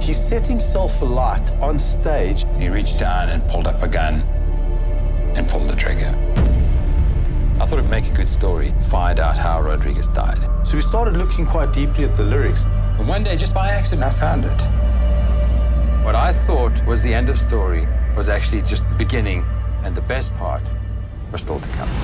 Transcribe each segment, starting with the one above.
He set himself alight on stage. He reached down and pulled up a gun and pulled the trigger. I thought it'd make a good story, find out how Rodriguez died. So we started looking quite deeply at the lyrics. And one day, just by accident, I found it. What I thought was the end of story was actually just the beginning, and the best part was still to come.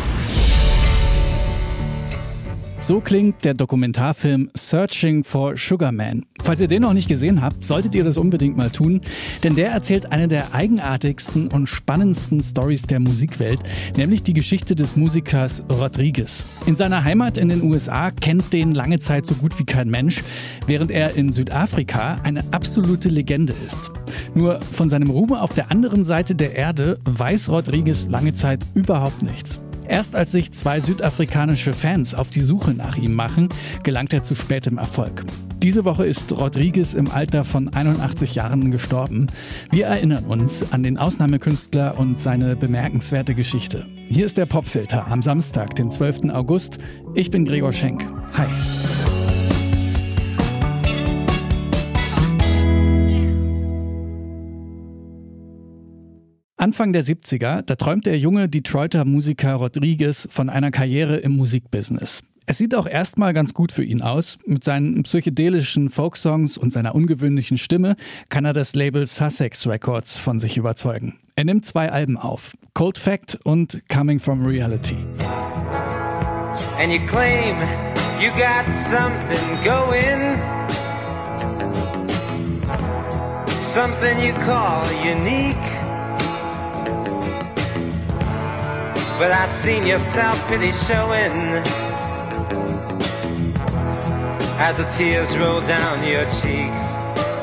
So klingt der Dokumentarfilm Searching for Sugar Man. Falls ihr den noch nicht gesehen habt, solltet ihr das unbedingt mal tun, denn der erzählt eine der eigenartigsten und spannendsten Storys der Musikwelt, nämlich die Geschichte des Musikers Rodriguez. In seiner Heimat in den USA kennt den lange Zeit so gut wie kein Mensch, während er in Südafrika eine absolute Legende ist. Nur von seinem Ruhm auf der anderen Seite der Erde weiß Rodriguez lange Zeit überhaupt nichts. Erst als sich 2 südafrikanische Fans auf die Suche nach ihm machen, gelangt er zu spätem Erfolg. Diese Woche ist Rodriguez im Alter von 81 Jahren gestorben. Wir erinnern uns an den Ausnahmekünstler und seine bemerkenswerte Geschichte. Hier ist der Popfilter am Samstag, den 12. August. Ich bin Gregor Schenk. Hi. Anfang der 70er, da träumt der junge Detroiter Musiker Rodriguez von einer Karriere im Musikbusiness. Es sieht auch erstmal ganz gut für ihn aus. Mit seinen psychedelischen Folksongs und seiner ungewöhnlichen Stimme kann er das Label Sussex Records von sich überzeugen. Er nimmt 2 Alben auf, Cold Fact und Coming From Reality. And you claim you got something going, something you call unique. But I've seen your self-pity showing as the tears roll down your cheeks.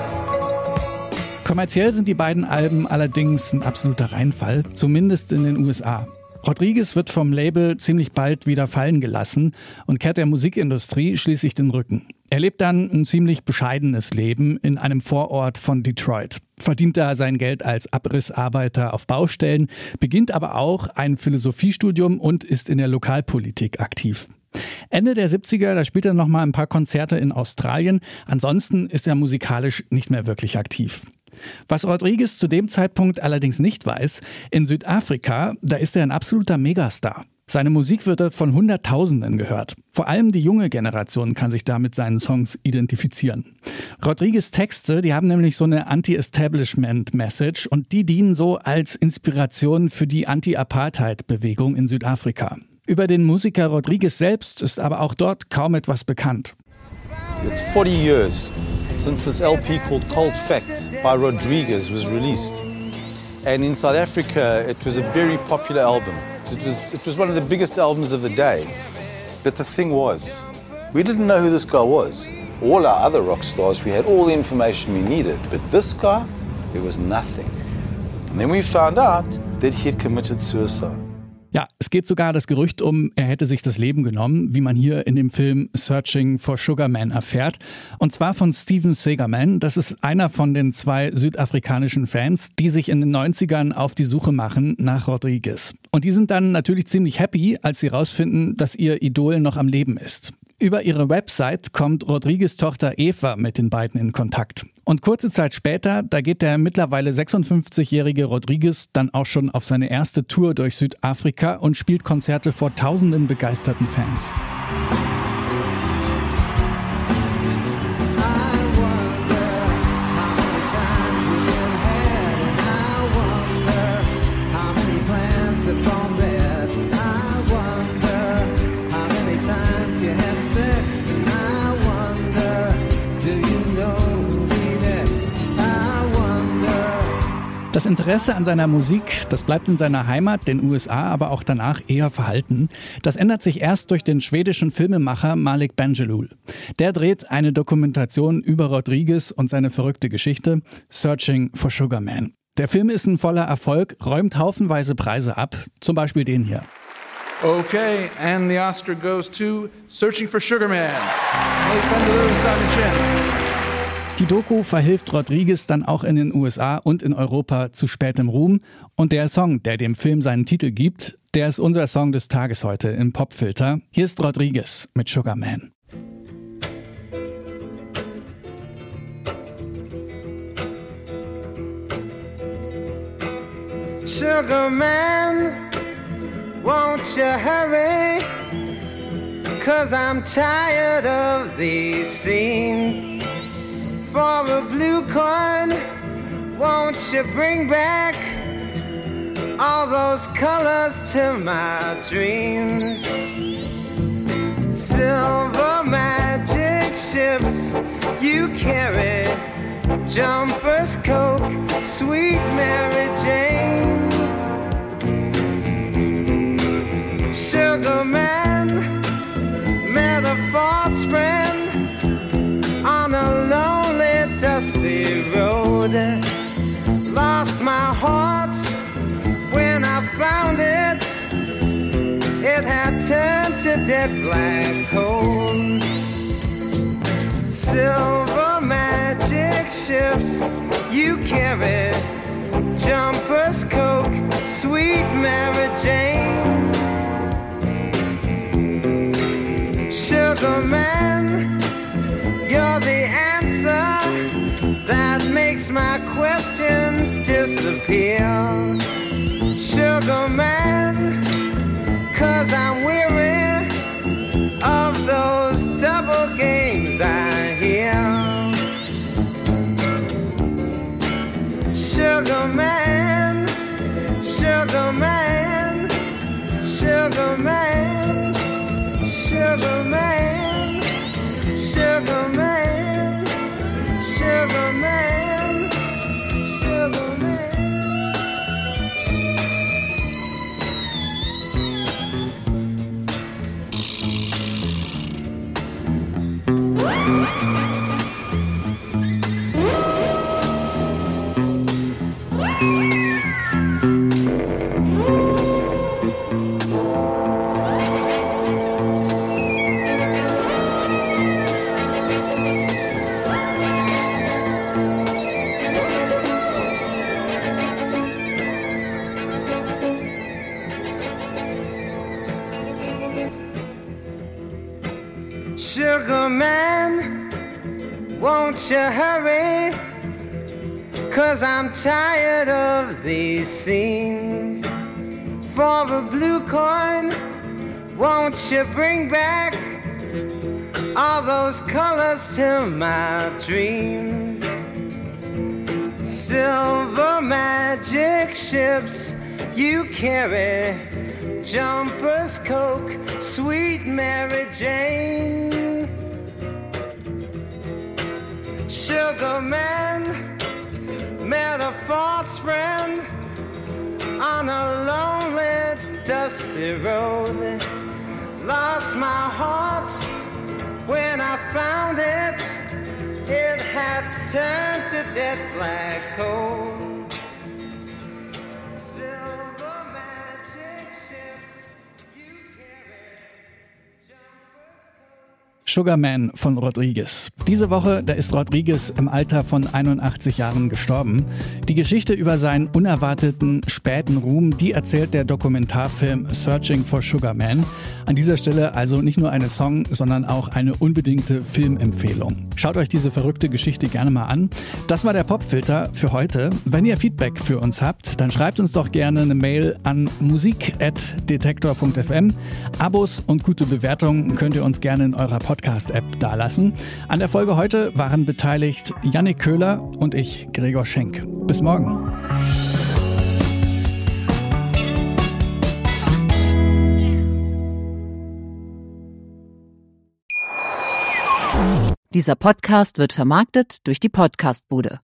Kommerziell sind die beiden Alben allerdings ein absoluter Reinfall, zumindest in den USA. Rodriguez wird vom Label ziemlich bald wieder fallen gelassen und kehrt der Musikindustrie schließlich den Rücken. Er lebt dann ein ziemlich bescheidenes Leben in einem Vorort von Detroit, verdient da sein Geld als Abrissarbeiter auf Baustellen, beginnt aber auch ein Philosophiestudium und ist in der Lokalpolitik aktiv. Ende der 70er, da spielt er noch mal ein paar Konzerte in Australien, ansonsten ist er musikalisch nicht mehr wirklich aktiv. Was Rodriguez zu dem Zeitpunkt allerdings nicht weiß, in Südafrika, da ist er ein absoluter Megastar. Seine Musik wird dort von Hunderttausenden gehört. Vor allem die junge Generation kann sich da mit seinen Songs identifizieren. Rodriguez' Texte, die haben nämlich so eine Anti-Establishment-Message und die dienen so als Inspiration für die Anti-Apartheid-Bewegung in Südafrika. Über den Musiker Rodriguez selbst ist aber auch dort kaum etwas bekannt. It's 40 years since this LP called Cold Fact by Rodriguez was released. And in South Africa, it was a very popular album. It was one of the biggest albums of the day. But the thing was, we didn't know who this guy was. All our other rock stars, we had all the information we needed. But this guy, there was nothing. And then we found out that he had committed suicide. Ja, es geht sogar das Gerücht um, er hätte sich das Leben genommen, wie man hier in dem Film Searching for Sugar Man erfährt. Und zwar von Steven Segerman. Das ist einer von den 2 südafrikanischen Fans, die sich in den 90ern auf die Suche machen nach Rodriguez. Und die sind dann natürlich ziemlich happy, als sie rausfinden, dass ihr Idol noch am Leben ist. Über ihre Website kommt Rodriguez' Tochter Eva mit den beiden in Kontakt. Und kurze Zeit später, da geht der mittlerweile 56-jährige Rodriguez dann auch schon auf seine erste Tour durch Südafrika und spielt Konzerte vor tausenden begeisterten Fans. Das Interesse an seiner Musik, das bleibt in seiner Heimat, den USA, aber auch danach eher verhalten. Das ändert sich erst durch den schwedischen Filmemacher Malik Bendjelloul. Der dreht eine Dokumentation über Rodriguez und seine verrückte Geschichte, Searching for Sugar Man. Der Film ist ein voller Erfolg, räumt haufenweise Preise ab, zum Beispiel den hier. Okay, and the Oscar goes to Searching for Sugar Man. Malik Bendjelloul und Simon Chen. Die Doku verhilft Rodriguez dann auch in den USA und in Europa zu spätem Ruhm. Und der Song, der dem Film seinen Titel gibt, der ist unser Song des Tages heute im Popfilter. Hier ist Rodriguez mit Sugar Man. Sugar man, won't you hurry? 'Cause I'm tired of these scenes. For a blue coin, won't you bring back all those colors to my dreams? Silver magic ships you carry, jumpers, Coke, sweet Mary Jane. Sugar man, met a false friend on a lonely, dusty road. Lost my heart when I found it. It had turned to dead black coal. Silver magic ships you carry, jumpers, Coke, sweet Mary Jane. Sugar man, you're the answer that makes my questions disappear. Sugar man, 'cause I'm weary of those double games I hear. Sugar man, sugar man, sugar man, sugar man, sugar man, sugar man, sugar man. Sugar man, won't you hurry? 'Cause I'm tired of these scenes. For a blue coin, won't you bring back all those colors to my dreams? Silver magic ships you carry, jumpers, Coke, sweet Mary Jane. Sugar man, met a false friend on a lonely, dusty road. Lost my heart when I found it. It had turned to dead black coal. Silver magic ships you carry, jumpers, Coke. Sugar Man von Rodriguez. Diese Woche, da ist Rodriguez im Alter von 81 Jahren gestorben. Die Geschichte über seinen unerwarteten späten Ruhm, die erzählt der Dokumentarfilm Searching for Sugar Man. An dieser Stelle also nicht nur eine Song, sondern auch eine unbedingte Filmempfehlung. Schaut euch diese verrückte Geschichte gerne mal an. Das war der Popfilter für heute. Wenn ihr Feedback für uns habt, dann schreibt uns doch gerne eine Mail an musik@detektor.fm. Abos und gute Bewertungen könnt ihr uns gerne in eurer Podcast-App dalassen. An der Folge heute waren beteiligt Yannick Köhler und ich, Gregor Schenk. Bis morgen. Dieser Podcast wird vermarktet durch die Podcastbude.